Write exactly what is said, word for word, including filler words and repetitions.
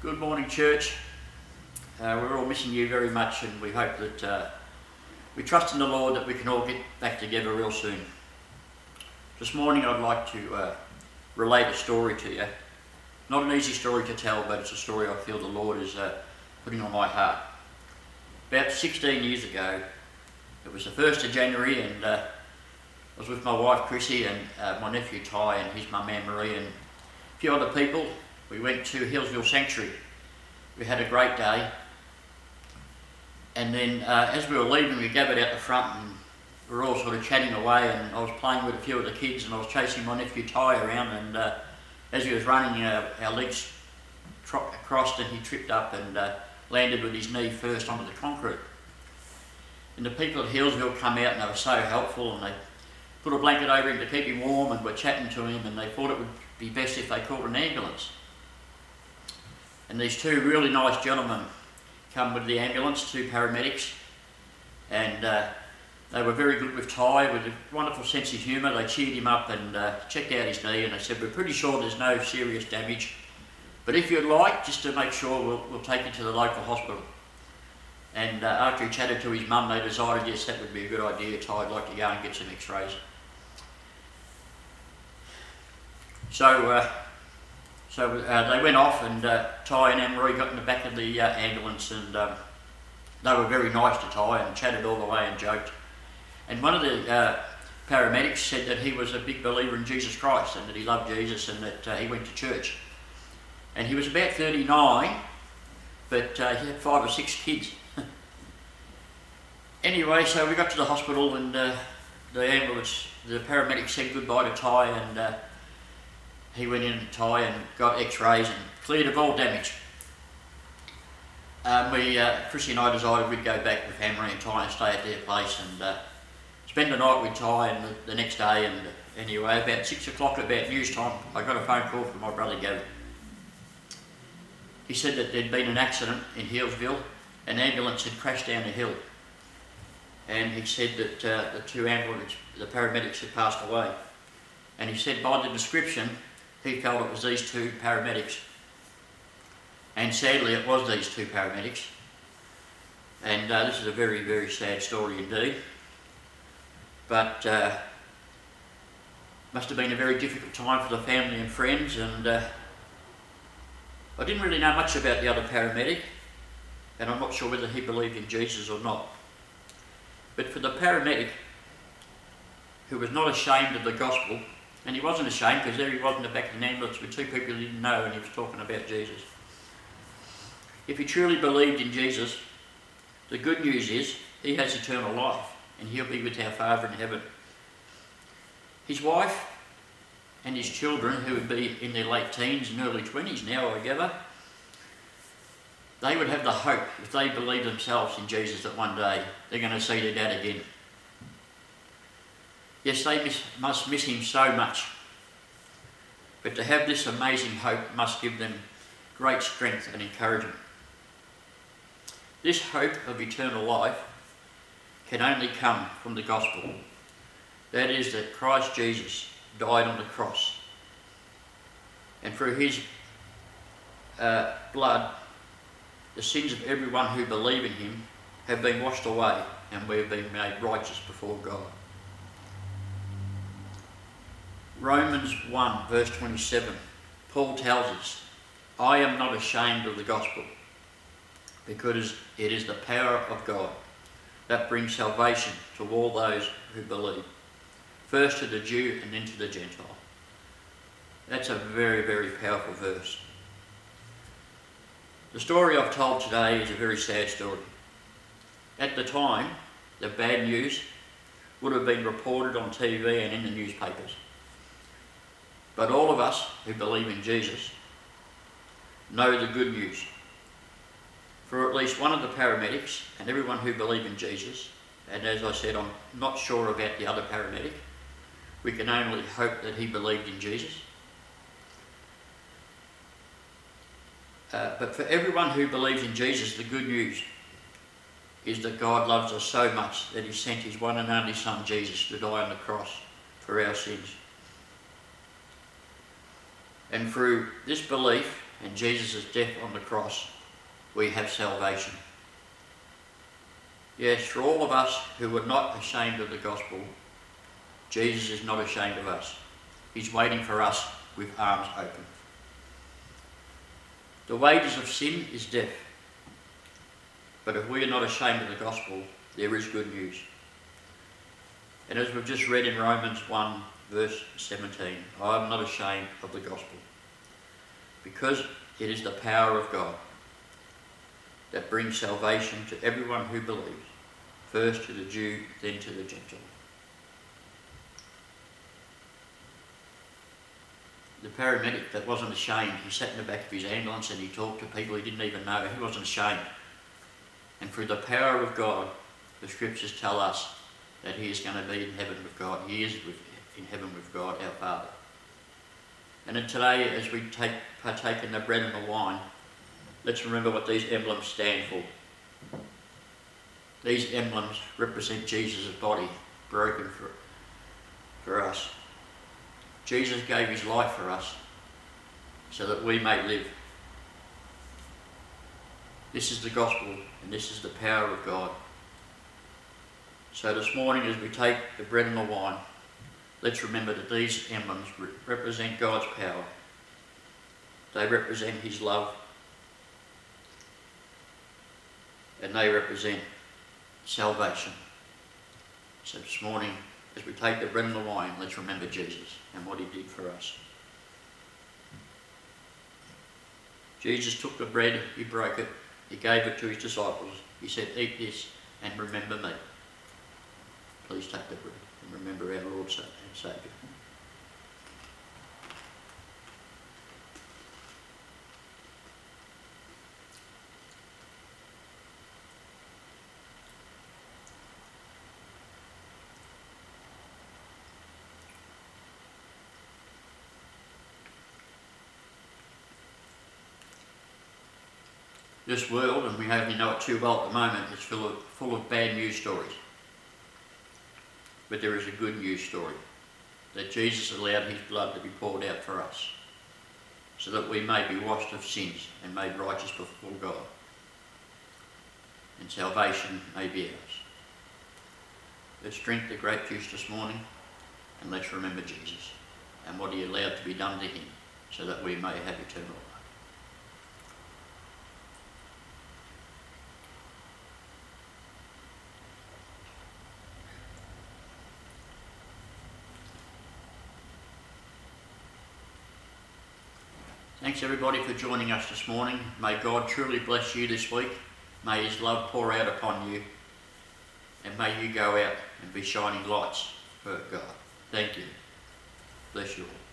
Good morning, church. Uh, we're all missing you very much, and we hope that uh, we trust in the Lord that we can all get back together real soon. This morning I'd like to uh, relate a story to you. Not an easy story to tell, but it's a story I feel the Lord is uh, putting on my heart. About sixteen years ago, it was the first of January, and uh, I was with my wife Chrissy and uh, my nephew Ty and his mum Anne Marie and a few other people. We went to Hillsville Sanctuary. We had a great day, and then uh, as we were leaving, we gathered out the front and we were all sort of chatting away, and I was playing with a few of the kids and I was chasing my nephew Ty around, and uh, as he was running, uh, our legs tro- crossed and he tripped up and uh, landed with his knee first onto the concrete. And the people at Hillsville come out and they were so helpful, and they put a blanket over him to keep him warm, and were chatting to him, and they thought it would be best if they called an ambulance. And these two really nice gentlemen come with the ambulance, two paramedics, and uh, they were very good with Ty, with a wonderful sense of humour. They cheered him up and uh, checked out his knee, and they said, "We're pretty sure there's no serious damage, but if you'd like, just to make sure, we'll, we'll take you to the local hospital." And uh, after he chatted to his mum, they decided, yes, that would be a good idea. Ty'd like to go and get some x-rays. So, uh, So uh, they went off, and uh, Ty and Anne Marie got in the back of the uh, ambulance, and um, they were very nice to Ty and chatted all the way and joked. And one of the uh, paramedics said that he was a big believer in Jesus Christ and that he loved Jesus and that uh, he went to church. And he was about thirty-nine, but uh, he had five or six kids. Anyway, so we got to the hospital, and uh, the ambulance, the paramedic said goodbye to Ty, and uh, he went in to Ty and got x-rays and cleared of all damage. Um, we, uh, Chrissy and I decided we'd go back with Anne Marie and Ty and stay at their place and uh, spend the night with Ty, and the, the next day. And uh, anyway, about six o'clock, about news time, I got a phone call from my brother Gavin. He said that there'd been an accident in Hillsville. An ambulance had crashed down a hill, and he said that uh, the two ambulance, the paramedics had passed away. And he said by the description, he felt it was these two paramedics. And sadly, it was these two paramedics. And uh, this is a very, very sad story indeed. But uh, must have been a very difficult time for the family and friends. And uh, I didn't really know much about the other paramedic, and I'm not sure whether he believed in Jesus or not. But for the paramedic, who was not ashamed of the gospel, and he wasn't ashamed because there he was in the back of an ambulance with two people he didn't know, and he was talking about Jesus. If he truly believed in Jesus, the good news is he has eternal life, and he'll be with our Father in heaven. His wife and his children, who would be in their late teens and early twenties now, I gather, they would have the hope, if they believe themselves in Jesus, that one day they're going to see their dad again. Yes, they miss, must miss him so much, but to have this amazing hope must give them great strength and encouragement. This hope of eternal life can only come from the gospel. That is, that Christ Jesus died on the cross, and through his uh, blood, the sins of everyone who believe in him have been washed away, and we've been made righteous before God. Romans one verse twenty-seven, Paul tells us, "I am not ashamed of the gospel, because it is the power of God that brings salvation to all those who believe, first to the Jew and then to the Gentile." That's a very, very powerful verse. The story I've told today is a very sad story. At the time, the bad news would have been reported on T V and in the newspapers. But all of us who believe in Jesus know the good news. For at least one of the paramedics and everyone who believe in Jesus, and as I said, I'm not sure about the other paramedic, we can only hope that he believed in Jesus. Uh, but for everyone who believes in Jesus, the good news is that God loves us so much that he sent his one and only Son, Jesus, to die on the cross for our sins. And through this belief, and Jesus' death on the cross, we have salvation. Yes, for all of us who are not ashamed of the gospel, Jesus is not ashamed of us. He's waiting for us with arms open. The wages of sin is death. But if we are not ashamed of the gospel, there is good news. And as we've just read in Romans one, verse seventeen, I am not ashamed of the gospel, because it is the power of God that brings salvation to everyone who believes, first to the Jew, then to the Gentile. The paramedic that wasn't ashamed, he sat in the back of his ambulance and he talked to people he didn't even know. He wasn't ashamed. And through the power of God, the scriptures tell us that he is going to be in heaven with God. He is with, in heaven with God, our Father. And then today, as we take, partake in the bread and the wine, let's remember what these emblems stand for. These emblems represent Jesus' body broken for, for us. Jesus gave his life for us so that we may live. This is the gospel, and this is the power of God. So this morning, as we take the bread and the wine, let's remember that these emblems re- represent God's power. They represent his love, and they represent salvation. So this morning, as we take the bread and the wine, let's remember Jesus and what he did for us. Jesus took the bread, he broke it, he gave it to his disciples. He said, eat this and remember me. Please take the bread and remember our Lord and Saviour. This world, and we only know it too well at the moment, is full of, full of bad news stories. But there is a good news story, that Jesus allowed his blood to be poured out for us, so that we may be washed of sins and made righteous before God, and salvation may be ours. Let's drink the grape juice this morning, and let's remember Jesus and what he allowed to be done to him, so that we may have eternal life. Thanks everybody for joining us this morning. May God truly bless you this week. May his love pour out upon you. And may you go out and be shining lights for God. Thank you. Bless you all.